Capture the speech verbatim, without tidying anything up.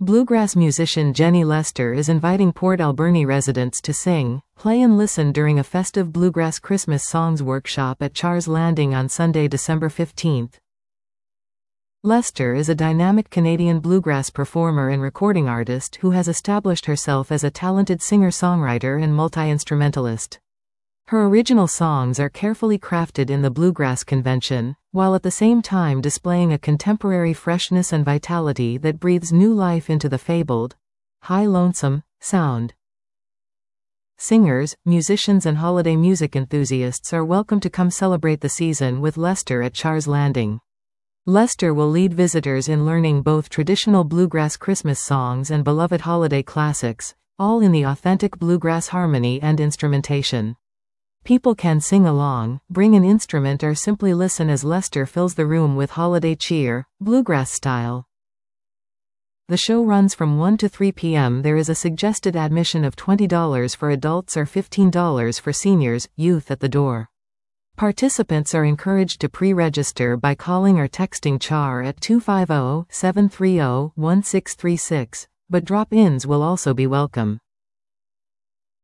Bluegrass musician Jenny Lester is inviting Port Alberni residents to sing, play and listen during a festive Bluegrass Christmas Songs workshop at Char's Landing on Sunday, December fifteenth. Lester is a dynamic Canadian bluegrass performer and recording artist who has established herself as a talented singer-songwriter and multi-instrumentalist. Her original songs are carefully crafted in the bluegrass convention, while at the same time displaying a contemporary freshness and vitality that breathes new life into the fabled, high lonesome sound. Singers, musicians and holiday music enthusiasts are welcome to come celebrate the season with Lester at Char's Landing. Lester will lead visitors in learning both traditional bluegrass Christmas songs and beloved holiday classics, all in the authentic bluegrass harmony and instrumentation. People can sing along, bring an instrument or simply listen as Lester fills the room with holiday cheer, bluegrass style. The show runs from one to three p m There is a suggested admission of twenty dollars for adults or fifteen dollars for seniors, youth at the door. Participants are encouraged to pre-register by calling or texting Char at two five zero, seven three zero, one six three six, but drop-ins will also be welcome.